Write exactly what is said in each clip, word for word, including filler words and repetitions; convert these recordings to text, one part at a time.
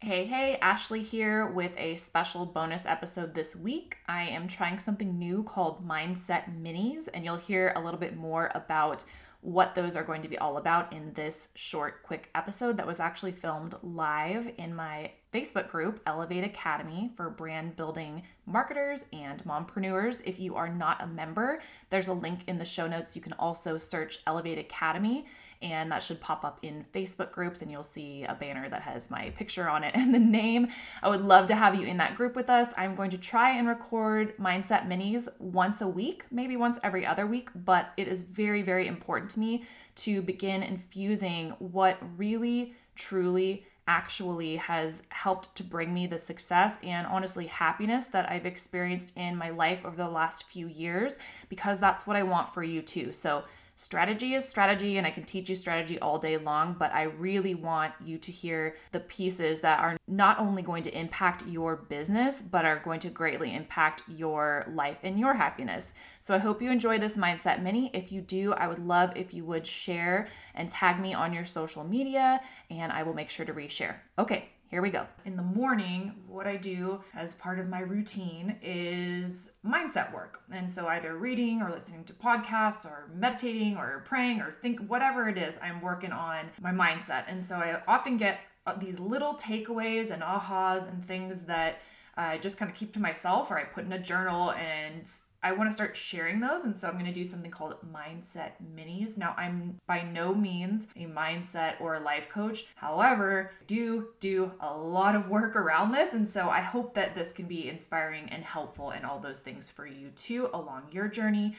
Hey, hey, Ashley here with a special bonus episode this week. I am trying something new called Mindset Minis, and you'll hear a little bit more about what those are going to be all about in this short, quick episode that was actually filmed live in my Facebook group, Elevate Academy, for brand building marketers and mompreneurs. If you are not a member, there's a link in the show notes. You can also search Elevate Academy, and that should pop up in Facebook groups, and you'll see a banner that has my picture on it and the name. I would love to have you in that group with us. I'm going to try and record Mindset Minis once a week, maybe once every other week, but it is very, very important to me to begin infusing what really, truly, actually has helped to bring me the success and honestly happiness that I've experienced in my life over the last few years, because that's what I want for you too. So strategy is strategy, and I can teach you strategy all day long, but I really want you to hear the pieces that are not only going to impact your business, but are going to greatly impact your life and your happiness. So I hope you enjoy this Mindset Mini. If you do, I would love if you would share and tag me on your social media, and I will make sure to reshare. Okay, here we go. In the morning, what I do as part of my routine is mindset work. And so either reading or listening to podcasts or meditating or praying or think, whatever it is, I'm working on my mindset. And so I often get these little takeaways and ahas and things that I just kind of keep to myself, or I put in a journal, and I want to start sharing those. And so I'm going to do something called Mindset Minis. Now, I'm by no means a mindset or a life coach. However, I do do a lot of work around this. And so I hope that this can be inspiring and helpful and all those things for you too along your journey.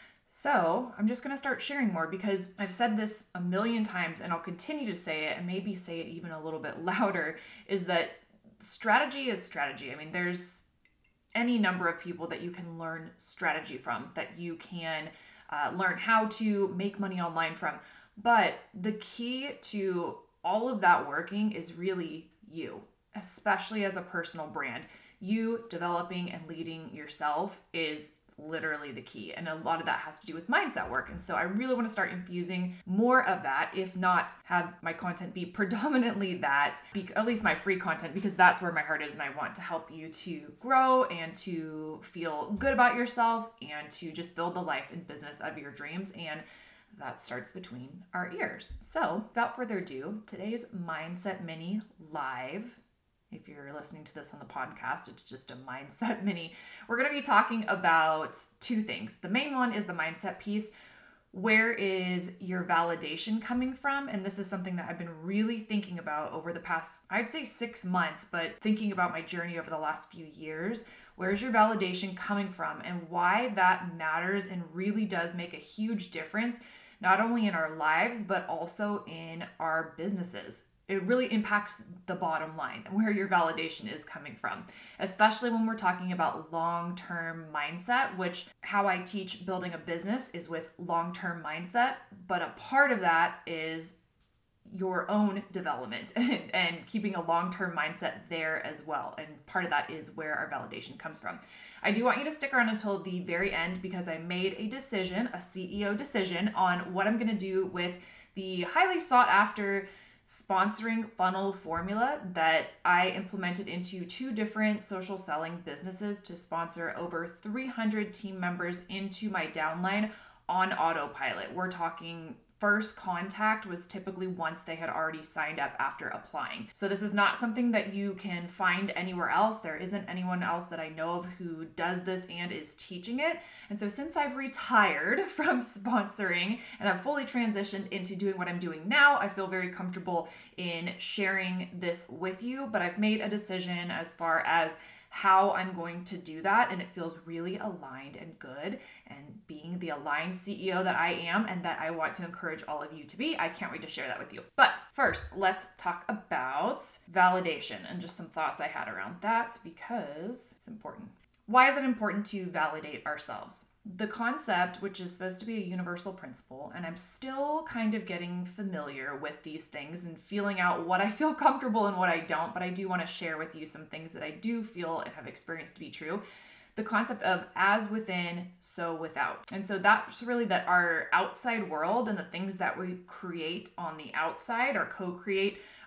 So I'm just going to start sharing more, because I've said this a million times and I'll continue to say it, and maybe say it even a little bit louder, is that strategy is strategy. I mean, there's any number of people that you can learn strategy from, that you can uh, learn how to make money online from. But the key to all of that working is really you, especially as a personal brand. You developing and leading yourself is literally the key. And a lot of that has to do with mindset work. And so I really want to start infusing more of that, if not have my content be predominantly that, be, at least my free content, because that's where my heart is. And I want to help you to grow and to feel good about yourself and to just build the life and business of your dreams. And that starts between our ears. So without further ado, today's Mindset Mini live. If you're listening to this on the podcast, it's just a Mindset Mini. We're going to be talking about two things. The main one is the mindset piece. Where is your validation coming from? And this is something that I've been really thinking about over the past, I'd say six months, but thinking about my journey over the last few years. Where's your validation coming from, and why that matters and really does make a huge difference, not only in our lives, but also in our businesses. It really impacts the bottom line, where your validation is coming from, especially when we're talking about long-term mindset, which how I teach building a business is with long-term mindset. But a part of that is your own development and, and keeping a long-term mindset there as well. And part of that is where our validation comes from. I do want you to stick around until the very end, because I made a decision, a C E O decision, on what I'm going to do with the highly sought after sponsoring funnel formula that I implemented into two different social selling businesses to sponsor over three hundred team members into my downline on autopilot. We're talking first contact was typically once they had already signed up after applying. So this is not something that you can find anywhere else. There isn't anyone else that I know of who does this and is teaching it. And so since I've retired from sponsoring and I've fully transitioned into doing what I'm doing now, I feel very comfortable in sharing this with you. But I've made a decision as far as how I'm going to do that, and it feels really aligned and good. And being the aligned C E O that I am and that I want to encourage all of you to be, I can't wait to share that with you. But first, let's talk about validation and just some thoughts I had around that, because it's important. Why is it important to validate ourselves? The concept, which is supposed to be a universal principle, and I'm still kind of getting familiar with these things and feeling out what I feel comfortable and what I don't, but I do want to share with you some things that I do feel and have experienced to be true. The concept of as within, so without. And so that's really that our outside world and the things that we create on the outside or co-create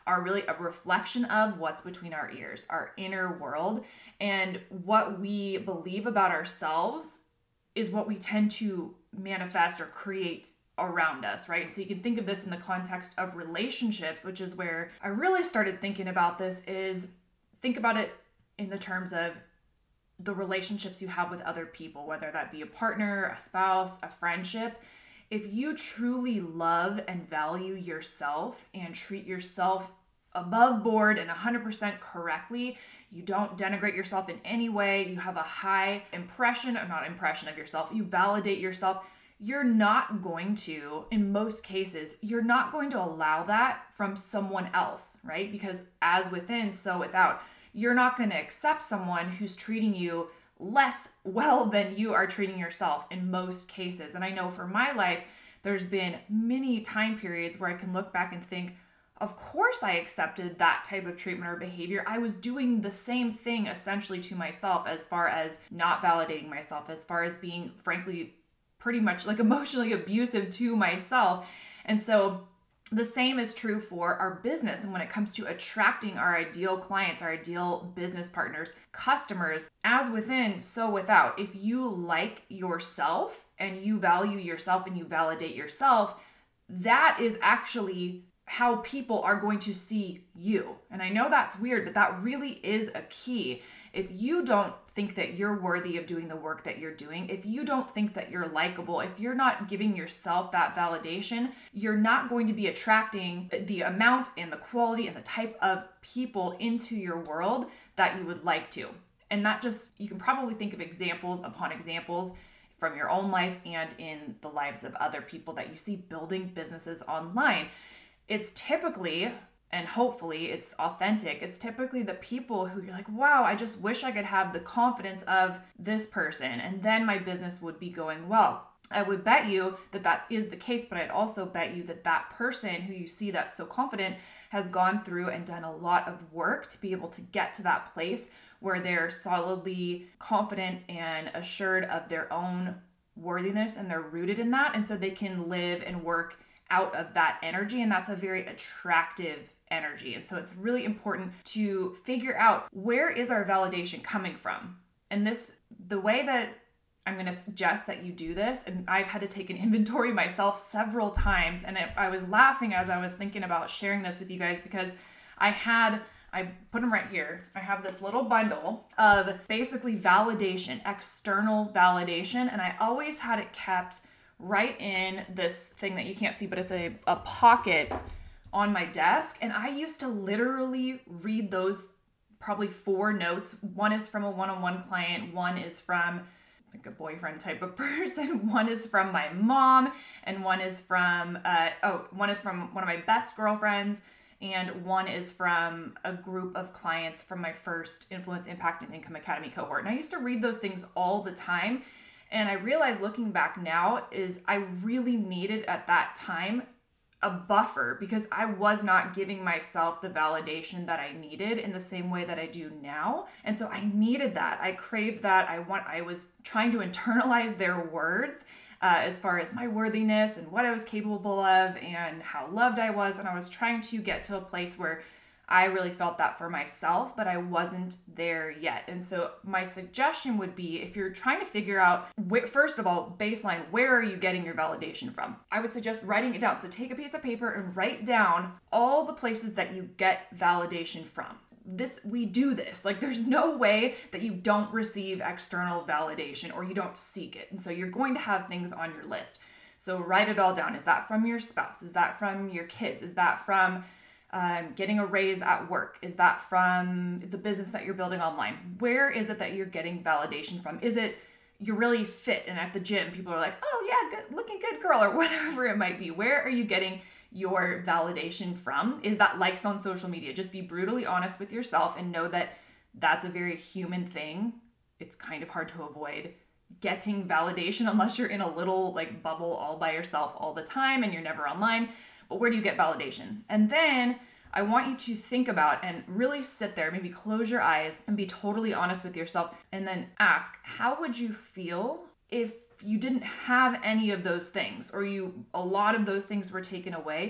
are really a reflection of what's between our ears, our inner world, and what we believe about ourselves is what we tend to manifest or create around us, right? And so you can think of this in the context of relationships, which is where I really started thinking about this, is think about it in the terms of the relationships you have with other people, whether that be a partner, a spouse, a friendship. If you truly love and value yourself and treat yourself above board and one hundred percent correctly, you don't denigrate yourself in any way, you have a high impression, or not impression of yourself, you validate yourself, you're not going to, in most cases, you're not going to allow that from someone else, right? Because as within, so without. You're not going to accept someone who's treating you less well than you are treating yourself in most cases. And I know for my life, there's been many time periods where I can look back and think, of course I accepted that type of treatment or behavior. I was doing the same thing essentially to myself, as far as not validating myself, as far as being, frankly, pretty much like emotionally abusive to myself. And so the same is true for our business. And when it comes to attracting our ideal clients, our ideal business partners, customers, as within, so without. If you like yourself and you value yourself and you validate yourself, that is actually how people are going to see you. And I know that's weird, but that really is a key. If you don't think that you're worthy of doing the work that you're doing, if you don't think that you're likable, if you're not giving yourself that validation, you're not going to be attracting the amount and the quality and the type of people into your world that you would like to. And that just, you can probably think of examples upon examples from your own life and in the lives of other people that you see building businesses online. It's typically, and hopefully it's authentic, it's typically the people who you're like, wow, I just wish I could have the confidence of this person, and then my business would be going well. I would bet you that that is the case, but I'd also bet you that that person who you see that's so confident has gone through and done a lot of work to be able to get to that place where they're solidly confident and assured of their own worthiness, and they're rooted in that, and so they can live and work out of that energy, and that's a very attractive energy. And so it's really important to figure out, where is our validation coming from? And this, the way that I'm going to suggest that you do this, and I've had to take an inventory myself several times, and I was laughing as I was thinking about sharing this with you guys, because I had, I put them right here. I have this little bundle of basically validation, external validation, and I always had it kept right in this thing that you can't see, but it's a, a pocket on my desk. And I used to literally read those probably four notes. One is from a one-on-one client. One is from like a boyfriend type of person. One is from my mom. And one is from, uh, oh, one is from one of my best girlfriends. And one is from a group of clients from my first Influence, Impact, and Income Academy cohort. And I used to read those things all the time. And I realized looking back now is I really needed at that time a buffer, because I was not giving myself the validation that I needed in the same way that I do now. And so I needed that. I craved that. I want, I was trying to internalize their words uh, as far as my worthiness and what I was capable of and how loved I was. And I was trying to get to a place where I really felt that for myself, but I wasn't there yet. And so my suggestion would be, if you're trying to figure out, wh- first of all, baseline, where are you getting your validation from? I would suggest writing it down. So take a piece of paper and write down all the places that you get validation from. This, we do this. Like, there's no way that you don't receive external validation or you don't seek it. And so you're going to have things on your list. So write it all down. Is that from your spouse? Is that from your kids? Is that from Um, getting a raise at work? Is that from the business that you're building online? Where is it that you're getting validation from? Is it you're really fit and at the gym people are like, oh yeah, good, looking good girl, or whatever it might be? Where are you getting your validation from? Is that likes on social media? Just be brutally honest with yourself and know that that's a very human thing. It's kind of hard to avoid getting validation unless you're in a little like bubble all by yourself all the time and you're never online. But where do you get validation? And then I want you to think about and really sit there, maybe close your eyes and be totally honest with yourself, and then ask, how would you feel if you didn't have any of those things, or you a lot of those things were taken away?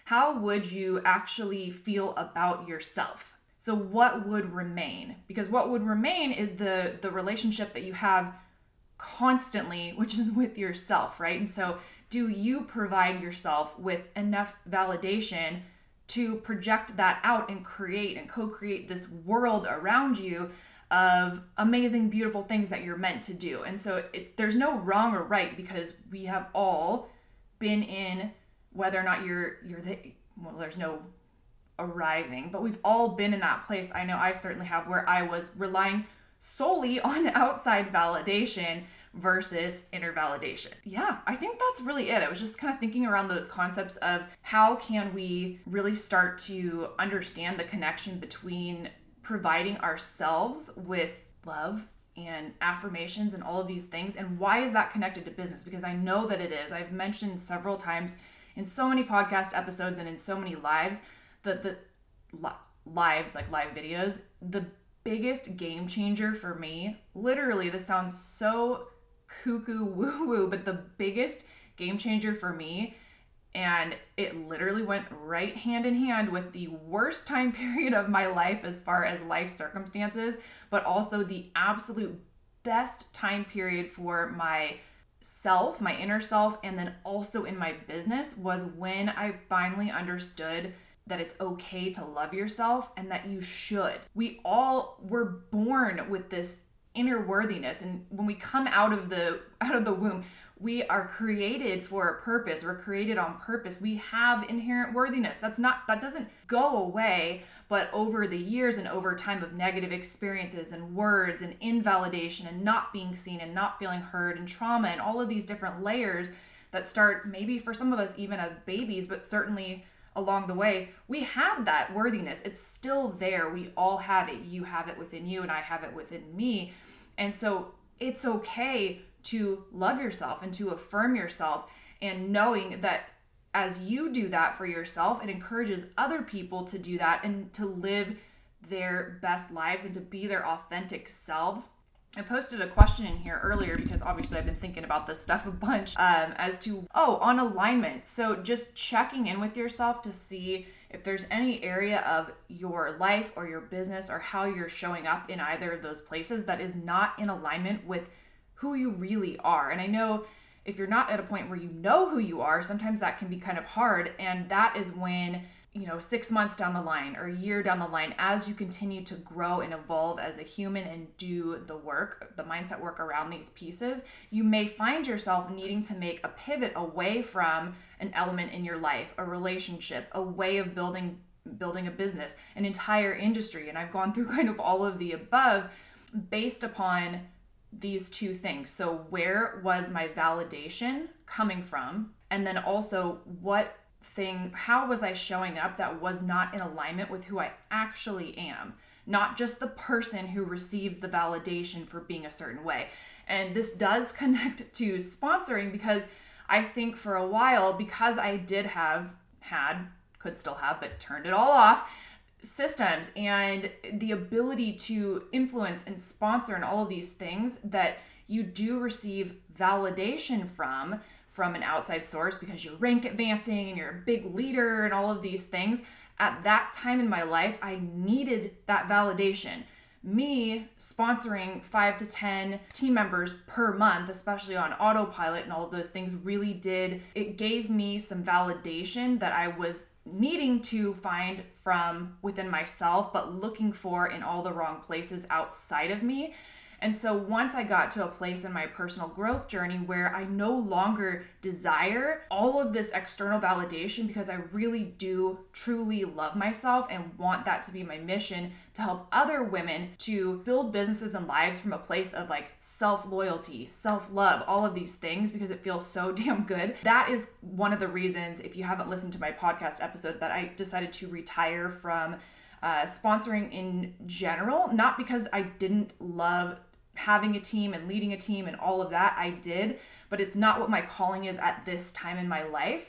how would you actually feel about yourself? So what would remain? Because what would remain is the, the relationship that you have constantly, which is with yourself, right? And so do you provide yourself with enough validation to project that out and create and co-create this world around you of amazing, beautiful things that you're meant to do? And so it, there's no wrong or right, because we have all been in, whether or not you're, you're the, well, there's no arriving, but we've all been in that place. I know I certainly have, where I was relying solely on outside validation versus inner validation. Yeah, I think that's really it. I was just kind of thinking around those concepts of how can we really start to understand the connection between providing ourselves with love and affirmations and all of these things, and why is that connected to business? Because I know that it is. I've mentioned several times in so many podcast episodes and in so many lives that the li- lives, like live videos, the biggest game changer for me, literally, this sounds so cuckoo woo woo, but the biggest game changer for me, and it literally went right hand in hand with the worst time period of my life as far as life circumstances, but also the absolute best time period for my self, my inner self, and then also in my business, was when I finally understood that it's okay to love yourself and that you should. We all were born with this inner worthiness, and when we come out of the out of the womb, we are created for a purpose. We're created on purpose. We have inherent worthiness. That's not that doesn't go away, but over the years and over time of negative experiences and words and invalidation and not being seen and not feeling heard and trauma and all of these different layers that start maybe for some of us even as babies, but certainly along the way, we had that worthiness. It's still there. We all have it. You have it within you, and I have it within me. And so it's okay to love yourself and to affirm yourself, and knowing that as you do that for yourself, it encourages other people to do that and to live their best lives and to be their authentic selves. I posted a question in here earlier because obviously I've been thinking about this stuff a bunch um, as to, oh, on alignment. So just checking in with yourself to see if there's any area of your life or your business or how you're showing up in either of those places that is not in alignment with who you really are. And I know if you're not at a point where you know who you are, sometimes that can be kind of hard. And that is when, you know, six months down the line or a year down the line, as you continue to grow and evolve as a human and do the work, the mindset work around these pieces, you may find yourself needing to make a pivot away from an element in your life, a relationship, a way of building building a business, an entire industry. And I've gone through kind of all of the above based upon these two things. So where was my validation coming from? And then also what thing, how was I showing up that was not in alignment with who I actually am? Not just the person who receives the validation for being a certain way. And this does connect to sponsoring, because I think for a while, because I did have, had, could still have, but turned it all off, systems and the ability to influence and sponsor and all of these things that you do receive validation from, from an outside source because you're rank advancing and you're a big leader and all of these things. At that time in my life, I needed that validation. Me sponsoring five to ten team members per month, especially on autopilot and all of those things, really did, it gave me some validation that I was needing to find from within myself, but looking for in all the wrong places outside of me. And so once I got to a place in my personal growth journey where I no longer desire all of this external validation, because I really do truly love myself and want that to be my mission, to help other women to build businesses and lives from a place of like self-loyalty, self-love, all of these things, because it feels so damn good. That is one of the reasons, if you haven't listened to my podcast episode, that I decided to retire from uh, sponsoring in general, not because I didn't love having a team and leading a team and all of that. I did, but it's not what my calling is at this time in my life.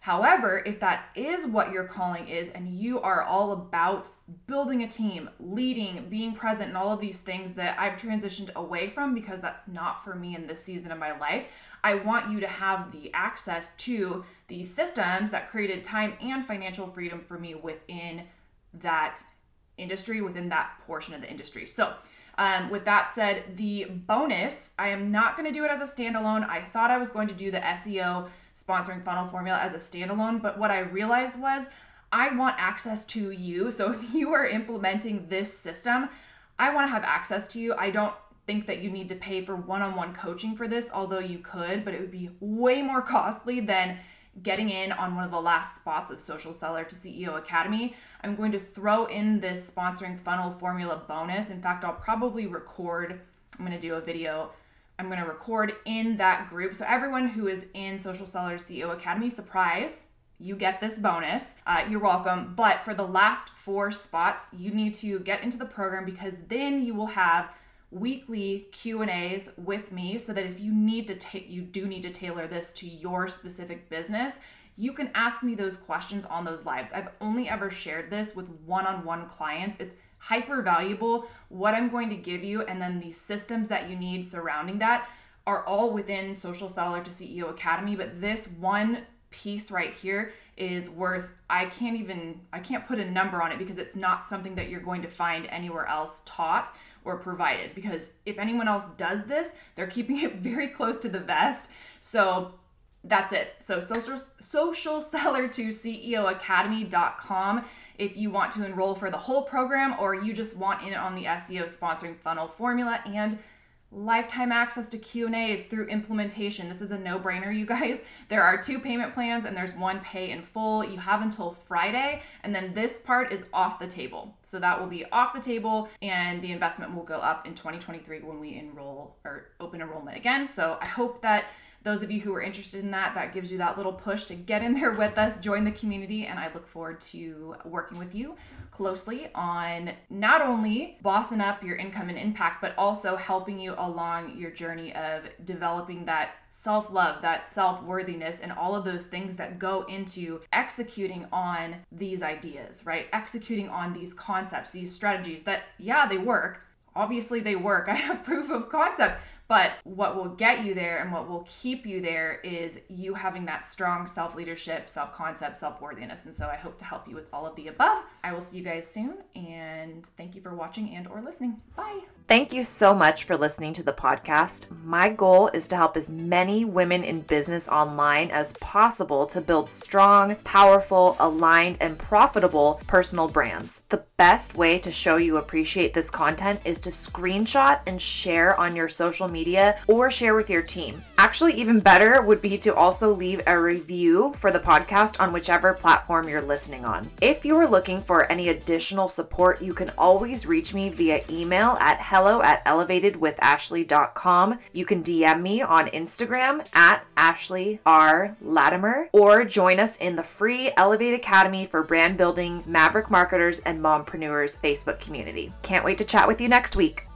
However, if that is what your calling is and you are all about building a team, leading, being present, and all of these things that I've transitioned away from because that's not for me in this season of my life, I want you to have the access to these systems that created time and financial freedom for me within that industry, within that portion of the industry. So um, with that said, the bonus, I am not going to do it as a standalone. I thought I was going to do the S E O sponsoring funnel formula as a standalone, but what I realized was I want access to you. So if you are implementing this system, I want to have access to you. I don't think that you need to pay for one-on-one coaching for this, although you could, but it would be way more costly than getting in on one of the last spots of Social Seller to C E O Academy. I'm going to throw in this sponsoring funnel formula bonus. In fact, I'll probably record, I'm going to do a video I'm going to record in that group. So everyone who is in Social Seller C E O Academy, surprise, you get this bonus. Uh, you're welcome. But for the last four spots, you need to get into the program because then you will have weekly Q and A's with me so that if you need to take, you do need to tailor this to your specific business, you can ask me those questions on those lives. I've only ever shared this with one-on-one clients. It's hyper valuable. What I'm going to give you and then the systems that you need surrounding that are all within Social Seller to C E O Academy. But this one piece right here is worth, I can't even, I can't put a number on it because it's not something that you're going to find anywhere else taught or provided. Because if anyone else does this, they're keeping it very close to the vest. So that's it. So social, social seller to C E O academy dot com if you want to enroll for the whole program or you just want in on the S E O sponsoring funnel formula and lifetime access to Q and A's through implementation. This is a no-brainer, you guys. There are two payment plans and there's one pay in full. You have until Friday, and then this part is off the table. So that will be off the table and the investment will go up in twenty twenty-three when we enroll or open enrollment again. So I hope that those of you who are interested in that, that gives you that little push to get in there with us, join the community, and I look forward to working with you closely on not only bossing up your income and impact, but also helping you along your journey of developing that self-love, that self-worthiness, and all of those things that go into executing on these ideas, right? Executing on these concepts, these strategies that, yeah, they work. Obviously they work. I have proof of concept. But what will get you there and what will keep you there is you having that strong self-leadership, self-concept, self-worthiness. And so I hope to help you with all of the above. I will see you guys soon, and thank you for watching and or listening. Bye. Thank you so much for listening to the podcast. My goal is to help as many women in business online as possible to build strong, powerful, aligned, and profitable personal brands. The best way to show you appreciate this content is to screenshot and share on your social media or share with your team. Actually, even better would be to also leave a review for the podcast on whichever platform you're listening on. If you are looking for any additional support, you can always reach me via email at hello at elevated with ashley dot com. You can D M me on Instagram at Ashley R. Latimer, or join us in the free Elevate Academy for brand building, maverick marketers, and mompreneurs Facebook community. Can't wait to chat with you next week.